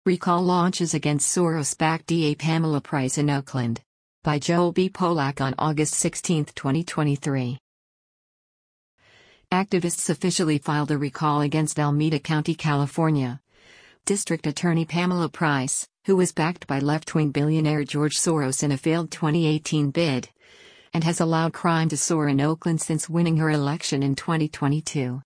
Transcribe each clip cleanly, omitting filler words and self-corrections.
Recall launches against Soros-backed DA Pamela Price in Oakland. By Joel B. Polak on August 16, 2023. Activists officially filed a recall against Alameda County, California. District Attorney Pamela Price, who was backed by left-wing billionaire George Soros in a failed 2018 bid, and has allowed crime to soar in Oakland since winning her election in 2022.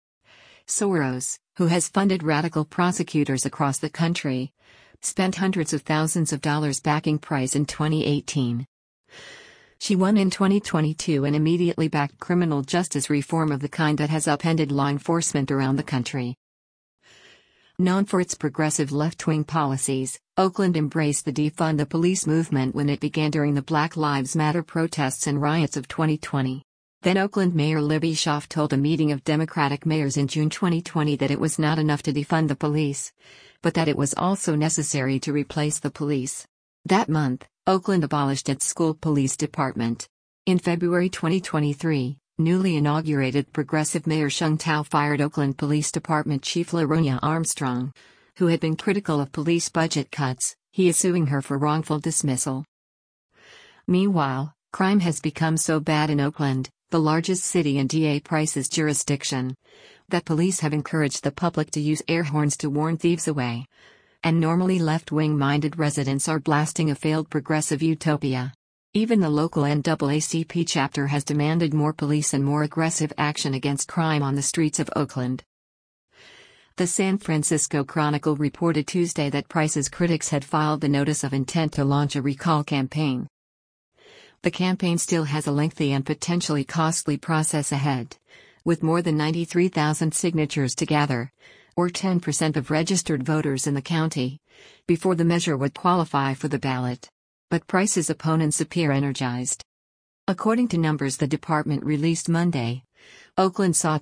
Soros, who has funded radical prosecutors across the country, spent hundreds of thousands of dollars backing Price in 2018. She won in 2022 and immediately backed criminal justice reform of the kind that has upended law enforcement around the country. Known for its progressive left-wing policies, Oakland embraced the defund the police movement when it began during the Black Lives Matter protests and riots of 2020. Then Oakland Mayor Libby Schaaf told a meeting of Democratic mayors in June 2020 that it was not enough to defund the police, but that it was also necessary to replace the police. That month, Oakland abolished its school police department. In February 2023, newly inaugurated progressive Mayor Shung Tao fired Oakland Police Department Chief LaRonya Armstrong, who had been critical of police budget cuts. He is suing her for wrongful dismissal. Meanwhile, crime has become so bad in Oakland, the largest city in DA Price's jurisdiction, that police have encouraged the public to use air horns to warn thieves away. And normally left-wing-minded residents are blasting a failed progressive utopia. Even the local NAACP chapter has demanded more police and more aggressive action against crime on the streets of Oakland. The San Francisco Chronicle reported Tuesday that Price's critics had filed the notice of intent to launch a recall campaign. The campaign still has a lengthy and potentially costly process ahead, with more than 93,000 signatures to gather, or 10% of registered voters in the county, before the measure would qualify for the ballot. But Price's opponents appear energized. According to numbers the department released Monday, Oakland saw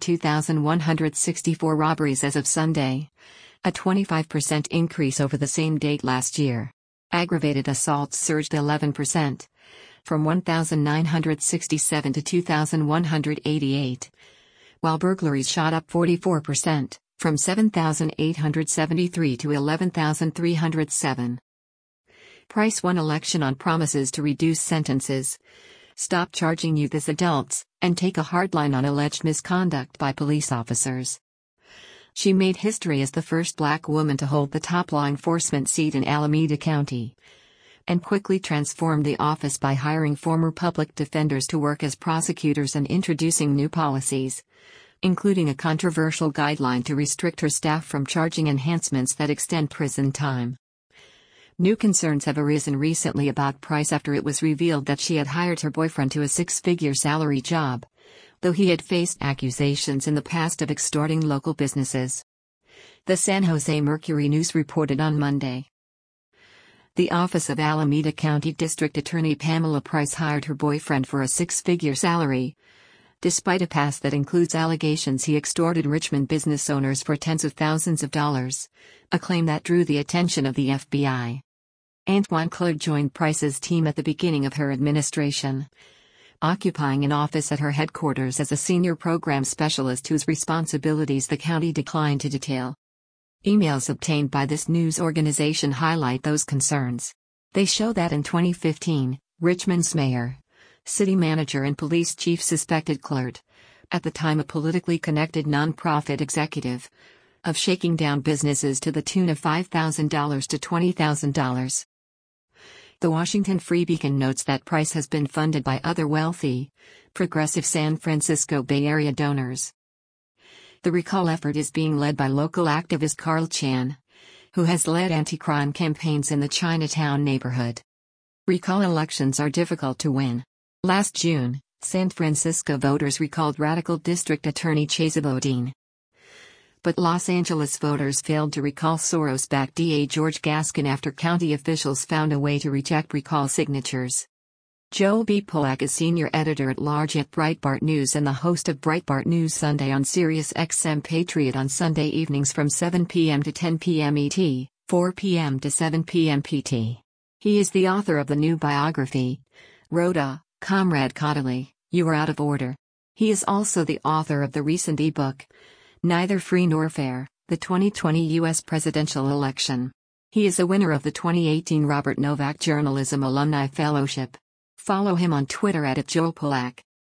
2,164 robberies as of Sunday, a 25% increase over the same date last year. Aggravated assaults surged 11%, from 1,967 to 2,188, while burglaries shot up 44%, from 7,873 to 11,307. Price won election on promises to reduce sentences, stop charging youth as adults, and take a hardline on alleged misconduct by police officers. She made history as the first black woman to hold the top law enforcement seat in Alameda County, and quickly transformed the office by hiring former public defenders to work as prosecutors and introducing new policies, including a controversial guideline to restrict her staff from charging enhancements that extend prison time. New concerns have arisen recently about Price after it was revealed that she had hired her boyfriend to a six-figure salary job, though he had faced accusations in the past of extorting local businesses. The San Jose Mercury News reported on Monday. The Office of Alameda County District Attorney Pamela Price hired her boyfriend for a six-figure salary, despite a past that includes allegations he extorted Richmond business owners for tens of thousands of dollars, a claim that drew the attention of the FBI. Antoine Claude joined Price's team at the beginning of her administration, occupying an office at her headquarters as a senior program specialist whose responsibilities the county declined to detail. Emails obtained by this news organization highlight those concerns. They show that in 2015, Richmond's mayor, city manager and police chief suspected Claude, at the time a politically connected nonprofit executive, of shaking down businesses to the tune of $5,000 to $20,000. The Washington Free Beacon notes that Price has been funded by other wealthy, progressive San Francisco Bay Area donors. The recall effort is being led by local activist Carl Chan, who has led anti-crime campaigns in the Chinatown neighborhood. Recall elections are difficult to win. Last June, San Francisco voters recalled radical District Attorney Chesa Boudin. But Los Angeles voters failed to recall Soros-backed DA George Gascon after county officials found a way to reject recall signatures. Joel B. Polak is senior editor-at-large at Breitbart News and the host of Breitbart News Sunday on Sirius XM Patriot on Sunday evenings from 7 p.m. to 10 p.m. ET, 4 p.m. to 7 p.m. PT. He is the author of the new biography, Rhoda, Comrade Caudill, You Are Out of Order. He is also the author of the recent ebook, Neither Free Nor Fair, the 2020 U.S. Presidential Election. He is a winner of the 2018 Robert Novak Journalism Alumni Fellowship. Follow him on Twitter @JoePolak.